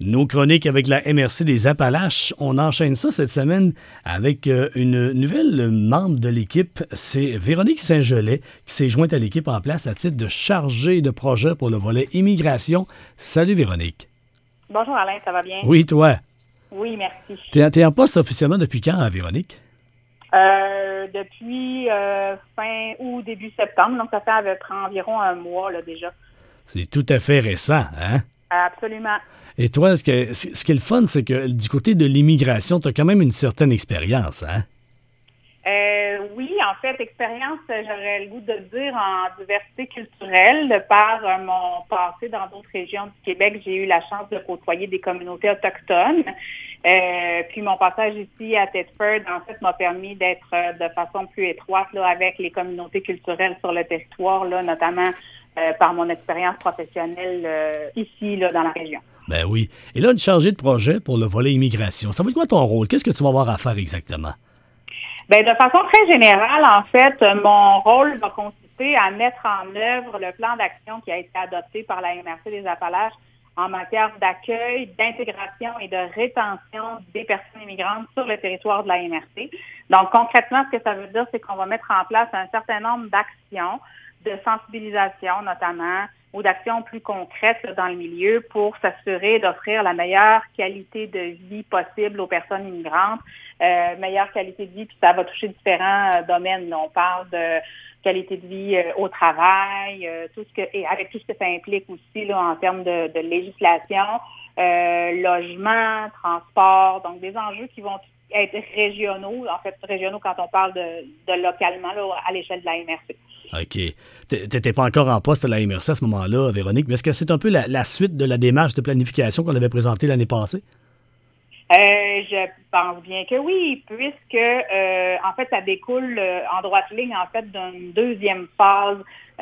Nos chroniques avec la MRC des Appalaches. On enchaîne ça cette semaine avec une nouvelle membre de l'équipe. C'est Véronique Saint-Gelais qui s'est jointe à l'équipe en place à titre de chargée de projet pour le volet immigration. Salut Véronique. Bonjour Alain, ça va bien? Oui, toi. Oui, merci. T'es en poste officiellement depuis quand, Véronique? Depuis fin août, début septembre, donc ça fait environ un mois là, déjà. C'est tout à fait récent, hein? Absolument. Et toi, ce qui est le fun, c'est que du côté de l'immigration, tu as quand même une certaine expérience, hein? Oui, en fait, expérience, j'aurais le goût de dire en diversité culturelle. De par mon passé dans d'autres régions du Québec, j'ai eu la chance de côtoyer des communautés autochtones. Puis mon passage ici à Thetford, en fait, m'a permis d'être de façon plus étroite là, avec les communautés culturelles sur le territoire, là, notamment par mon expérience professionnelle ici, là, dans la région. Ben oui. Et là, une chargée de projet pour le volet immigration. Ça va être quoi ton rôle? Qu'est-ce que tu vas avoir à faire exactement? Bien, de façon très générale, en fait, mon rôle va consister à mettre en œuvre le plan d'action qui a été adopté par la MRC des Appalaches en matière d'accueil, d'intégration et de rétention des personnes immigrantes sur le territoire de la MRC. Donc, concrètement, ce que ça veut dire, c'est qu'on va mettre en place un certain nombre d'actions de sensibilisation, notamment, ou d'actions plus concrètes là, dans le milieu pour s'assurer d'offrir la meilleure qualité de vie possible aux personnes immigrantes, meilleure qualité de vie, puis ça va toucher différents domaines. Là. On parle de qualité de vie au travail, et avec tout ce que ça implique aussi là, en termes de législation, logement, transport, donc des enjeux qui vont être régionaux, en fait régionaux quand on parle de localement là, à l'échelle de la MRC. OK. T'étais pas encore en poste à la MRC à ce moment-là, Véronique, mais est-ce que c'est un peu la suite de la démarche de planification qu'on avait présentée l'année passée? Je pense bien que oui, puisque en fait, ça découle en droite ligne en fait d'une deuxième phase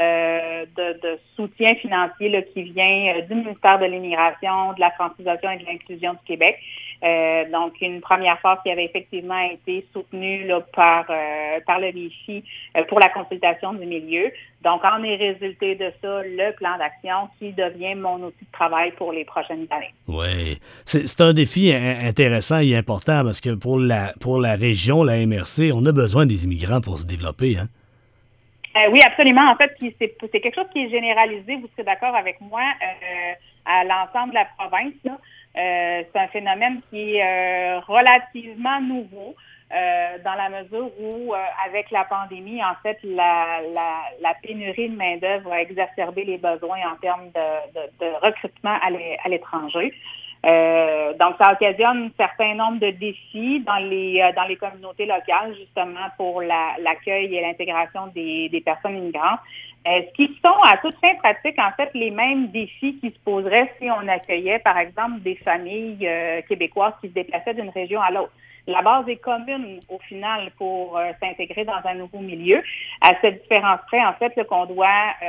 de soutien financier là, qui vient du ministère de l'Immigration, de la francisation et de l'inclusion du Québec. Donc, une première phase qui avait effectivement été soutenue là, par le MIFI pour la consultation du milieu. Donc, en est résulté de ça le plan d'action qui devient mon outil de travail pour les prochaines années. Oui. C'est un défi intéressant et important parce que pour la région, la MRC, on a besoin des immigrants pour se développer, hein? Oui, absolument. En fait, c'est quelque chose qui est généralisé, vous serez d'accord avec moi, à l'ensemble de la province. Là. C'est un phénomène qui est relativement nouveau dans la mesure où, avec la pandémie, en fait, la pénurie de main-d'œuvre a exacerbé les besoins en termes de recrutement à l'étranger. Donc, ça occasionne un certain nombre de défis dans les communautés locales, justement, pour l'accueil et l'intégration des personnes immigrantes. Ce qui sont, à toute fin pratique, en fait, les mêmes défis qui se poseraient si on accueillait, par exemple, des familles québécoises qui se déplaçaient d'une région à l'autre. La base est commune, au final, pour s'intégrer dans un nouveau milieu. À cette différence près, en fait, là, qu'on doit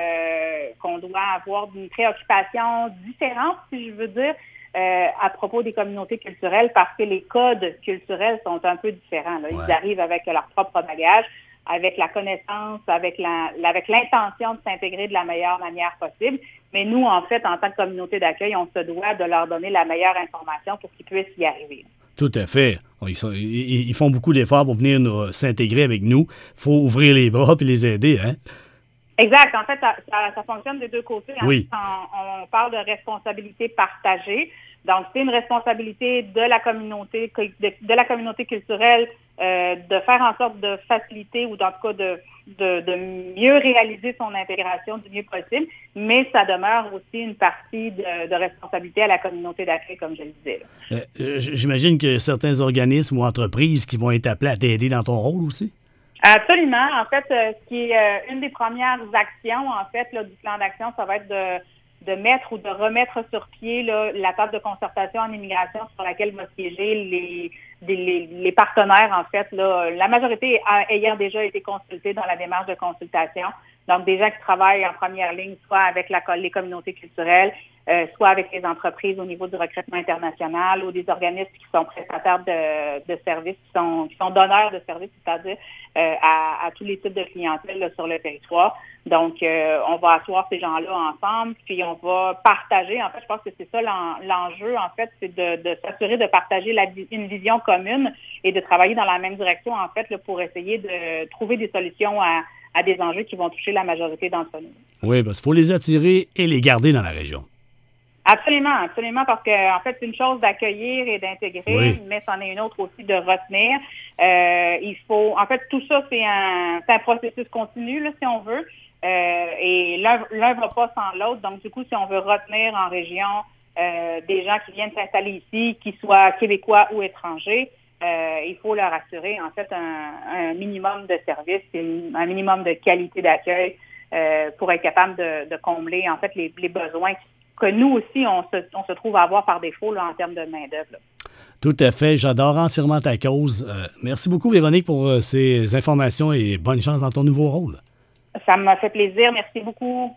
avoir une préoccupation différente, si je veux dire, à propos des communautés culturelles parce que les codes culturels sont un peu différents. Là. Ils arrivent avec leur propre bagage, avec la connaissance, avec l'intention de s'intégrer de la meilleure manière possible. Mais nous, en fait, en tant que communauté d'accueil, on se doit de leur donner la meilleure information pour qu'ils puissent y arriver. Tout à fait. Ils font beaucoup d'efforts pour venir s'intégrer avec nous. Il faut ouvrir les bras et les aider, hein? Exact. En fait, ça fonctionne des deux côtés. Oui. On parle de responsabilité partagée. Donc, c'est une responsabilité de la communauté culturelle de faire en sorte de faciliter ou en tout cas de mieux réaliser son intégration du mieux possible, mais ça demeure aussi une partie de responsabilité à la communauté d'accueil, comme je le disais. J'imagine que certains organismes ou entreprises qui vont être appelés à t'aider dans ton rôle aussi? Absolument. En fait, ce qui est une des premières actions, en fait, là, du plan d'action, ça va être de mettre ou de remettre sur pied là, la table de concertation en immigration sur laquelle vont siéger les partenaires, en fait. Là, la majorité ayant déjà été consultés dans la démarche de consultation. Donc, des gens qui travaillent en première ligne, soit avec les communautés culturelles, soit avec les entreprises au niveau du recrutement international ou des organismes qui sont prestataires de services, qui sont donneurs de services, c'est-à-dire à tous les types de clientèle là, sur le territoire. Donc, on va asseoir ces gens-là ensemble, puis on va partager. En fait, je pense que c'est ça l'enjeu, en fait, c'est de s'assurer de partager une vision commune et de travailler dans la même direction, en fait, là, pour essayer de trouver des solutions à des enjeux qui vont toucher la majorité d'entre nous. Oui, parce qu'il faut les attirer et les garder dans la région. Absolument, absolument, parce que en fait, c'est une chose d'accueillir et d'intégrer, oui, mais c'en est une autre aussi de retenir. Il faut, en fait, tout ça, c'est un processus continu, là, si on veut, et l'un va pas sans l'autre. Donc, du coup, si on veut retenir en région des gens qui viennent s'installer ici, qu'ils soient québécois ou étrangers, il faut leur assurer, en fait, un minimum de services, un minimum de qualité d'accueil pour être capable de combler, en fait, les besoins que nous aussi, on se trouve à avoir par défaut là, en termes de main-d'œuvre. Tout à fait. J'adore entièrement ta cause. Merci beaucoup, Véronique, pour ces informations et bonne chance dans ton nouveau rôle. Ça m'a fait plaisir. Merci beaucoup.